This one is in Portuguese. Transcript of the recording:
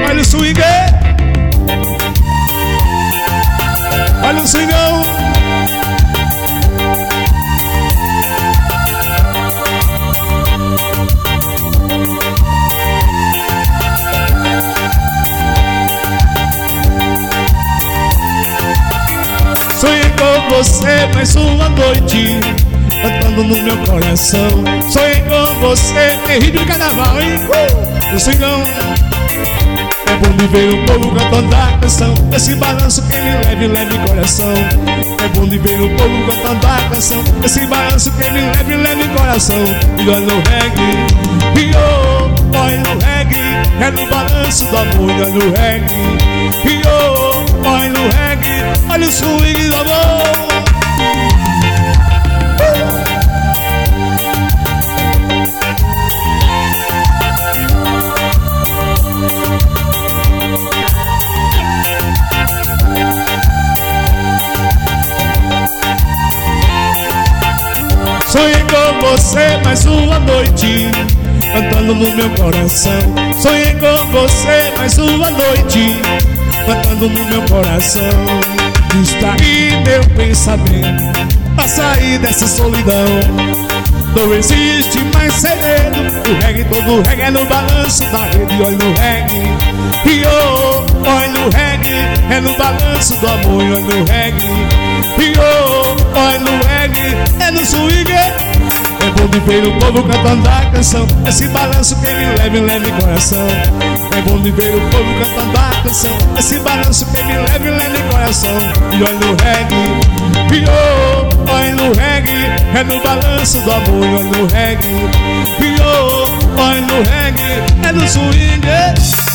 olha o swing, olha o swingão. Sonhei com você mais uma noite, cantando no meu coração. Sonhei com você, terrível carnaval, hein? No swingão. É bom de ver o povo cantando a canção, esse balanço que me leve, leve coração. É bom de ver o povo cantando a canção, esse balanço que me leve, leve coração. E olha no reggae, e oh, olha no reggae, é no balanço do amor, olha no reggae. E oh, olha no reggae, olha o swing do amor. Sonhei com você mais uma noite, cantando no meu coração. Sonhei com você mais uma noite, cantando no meu coração. Distraí meu pensamento pra sair dessa solidão. Não existe mais segredo, o reggae, todo o reggae é no balanço da rede. Olha no reggae, e oh, olha no reggae, é no balanço do amor. Olha no reggae, e oh, olha no reggae, é no swing. É bom de ver o povo cantando a canção, esse balanço que me leve, leve coração. É bom de ver o povo cantando a canção, esse balanço que me leve, leve coração. E olha no reggae, e oh, olha no reggae, é no balanço do amor. Olha no reggae, e oh, olha no reggae, é no swing.